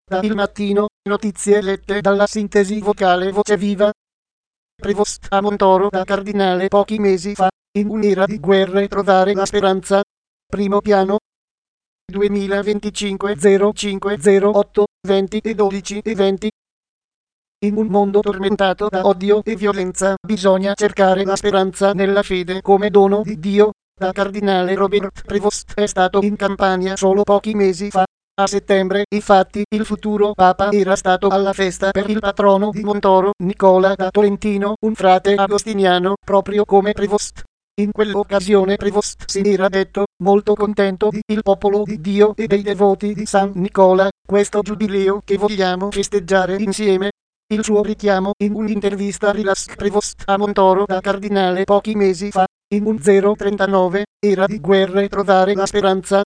Da Il Mattino, notizie lette dalla sintesi vocale Voce Viva. Prevost a Montoro da Cardinale pochi mesi fa, in un'era di guerre trovare la speranza. Primo piano. 2025 0508 20 e 12 e 20. In un mondo tormentato da odio e violenza bisogna cercare la speranza nella fede come dono di Dio. Da Cardinale Robert Prevost è stato in Campania solo pochi mesi fa. A settembre, infatti, il futuro Papa era stato alla festa per il patrono di Montoro, Nicola da Tolentino, un frate agostiniano, proprio come Prevost. In quell'occasione Prevost si era detto molto contento di il popolo di Dio e dei devoti di San Nicola, questo giubileo che vogliamo festeggiare insieme. Il suo richiamo in un'intervista rilascia Prevost a Montoro da Cardinale pochi mesi fa, in un 039, era di guerre trovare la speranza.